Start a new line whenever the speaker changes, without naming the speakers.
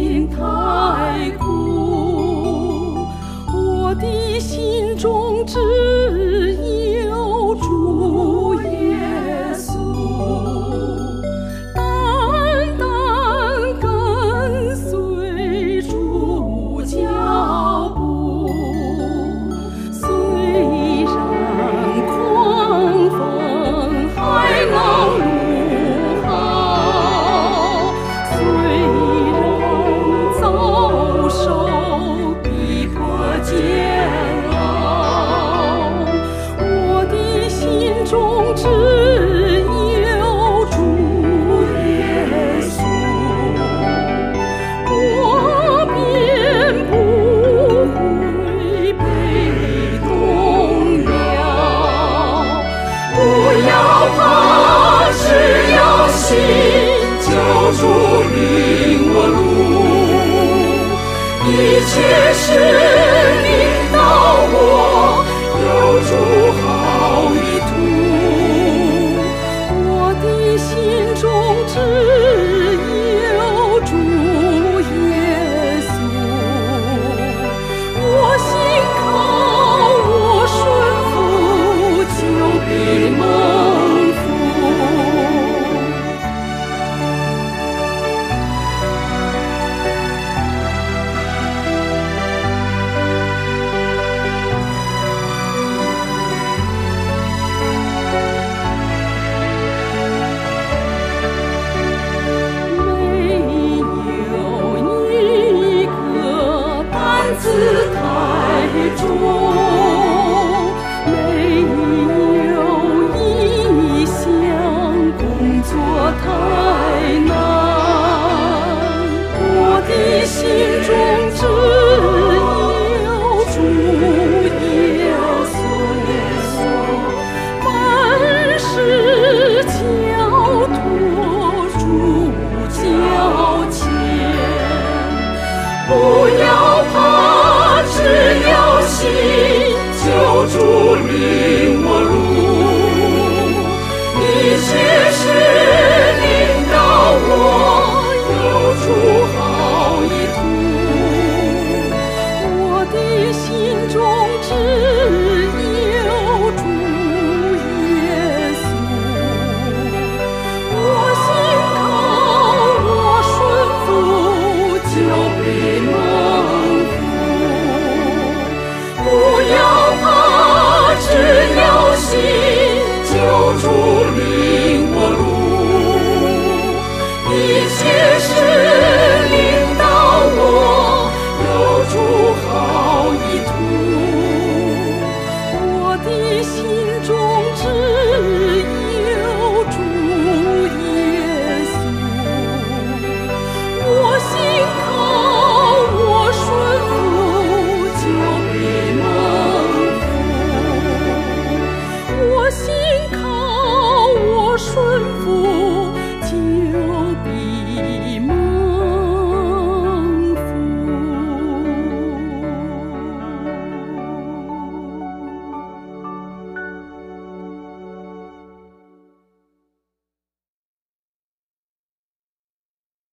心太苦，我的心中只有主耶稣，单单跟随主脚步，虽然狂风海浪怒号，虽然遭受逼迫煎熬，我的心中只有主耶稣，我便不会被动摇。不要怕，只要信，救主领我路，一切是领导我，有主好意图。我的心中只有主耶稣，我信靠，我顺服，就必蒙福。没有一个担子太重，没有一项工作太难，我的心中只有主耶稣，万事交托主脚前，不要怕，只要信，救主领我路，一切是领导我，有主